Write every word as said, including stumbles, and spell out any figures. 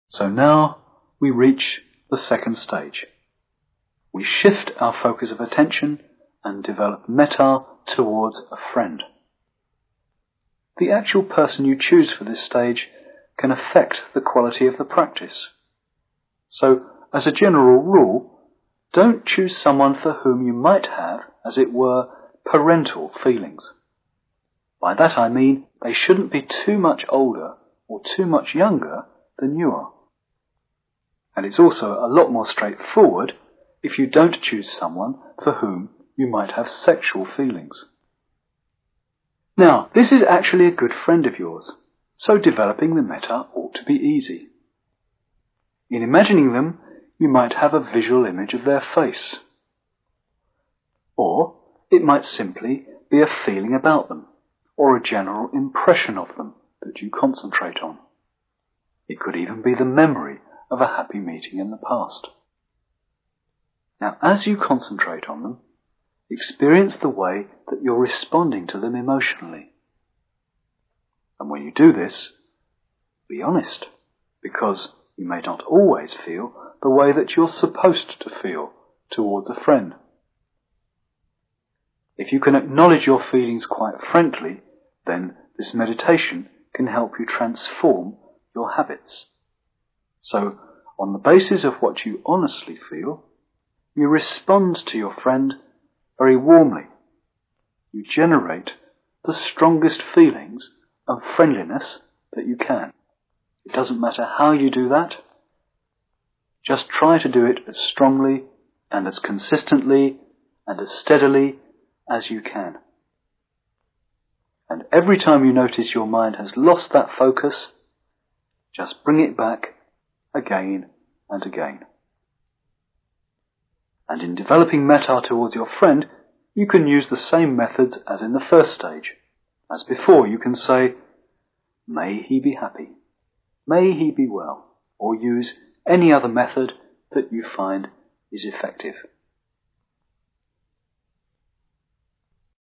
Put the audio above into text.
So now we reach the second stage. We shift our focus of attention and develop metta towards a friend. The actual person you choose for this stage can affect the quality of the practice. So, as a general rule, don't choose someone for whom you might have, as it were, parental feelings. By that I mean they shouldn't be too much older or too much younger than you are. And it's also a lot more straightforward if you don't choose someone for whom you might have sexual feelings. Now, this is actually a good friend of yours, so developing the metta ought to be easy. In imagining them, you might have a visual image of their face. Or it might simply be a feeling about them, or a general impression of them that you concentrate on. It could even be the memory of a happy meeting in the past. Now, as you concentrate on them, experience the way that you're responding to them emotionally. And when you do this, be honest, because you may not always feel the way that you're supposed to feel towards a friend. If you can acknowledge your feelings quite frankly, then this meditation can help you transform your habits. So, on the basis of what you honestly feel, you respond to your friend very warmly. You generate the strongest feelings of friendliness that you can. It doesn't matter how you do that. Just try to do it as strongly and as consistently and as steadily as you can. And every time you notice your mind has lost that focus, just bring it back again and again. And in developing metta towards your friend, you can use the same methods as in the first stage. As before, you can say, "May he be happy," "May he be well," or use any other method that you find is effective.